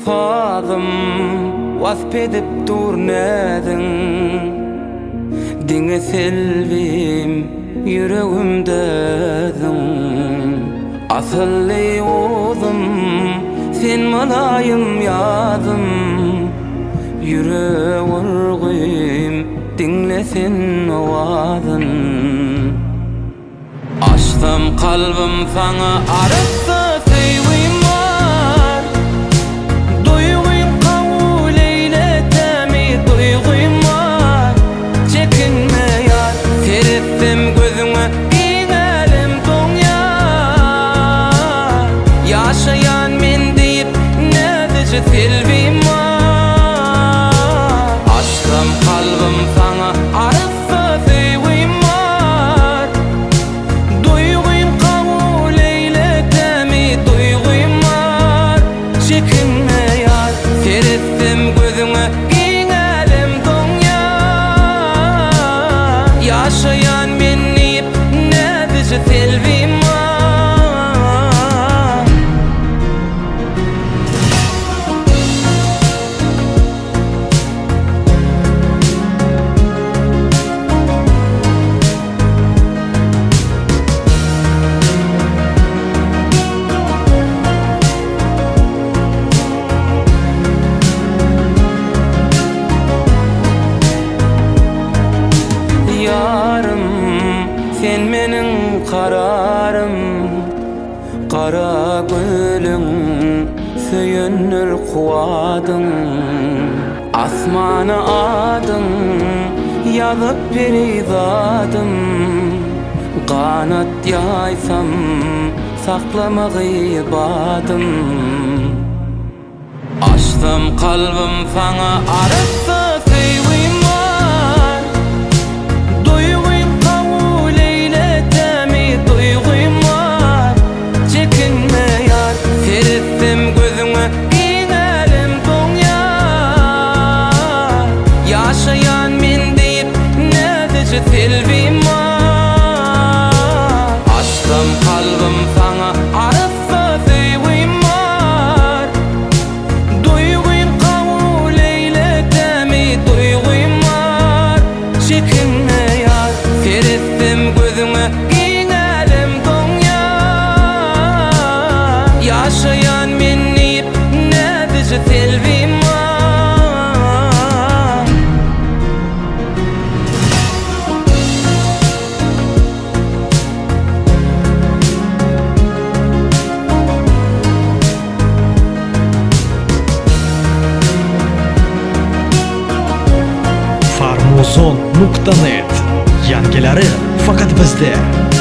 Fadım wasp edip durnedin Diňe selvim yüregimdedin Asylly oğlum sen malayım yadım Yüreğim dinlesin ovadın Açtım kalbim sana arıqsa sevim var Duygum kabul eyletemi duygum var Çekinme yar serifim gözüme ginelim doňar Yaşayan men deyip nädece selvim var Açtım kalbim sana arıqsa sevim var Duygum kabul eyletemi duygum var Çekinme yar serifim gözüme ginelim doňar Yaşayan men deyip nädece selvim var Yarım sen menin kararım Kara gülüň söyünür kuwadyň Asmana adyň ýazyp perizadym Kanat ýaýsam saklamagy ibadym Açtım kalbim sana arıqsa sevim var Duygum kabul eyletemi duygum var Çekinme yar serifim gözüme ginelim doňar Yaşayan men deyip nädece selvim var Açtım kalbim sana arıqsa sevim var Duygum kabul eyletemi duygum var Çekinme yar serifim gözüme ginelim doňar Yaşayan men deyip nädece selvim var Farmozon.net Yangilari faqat bizda.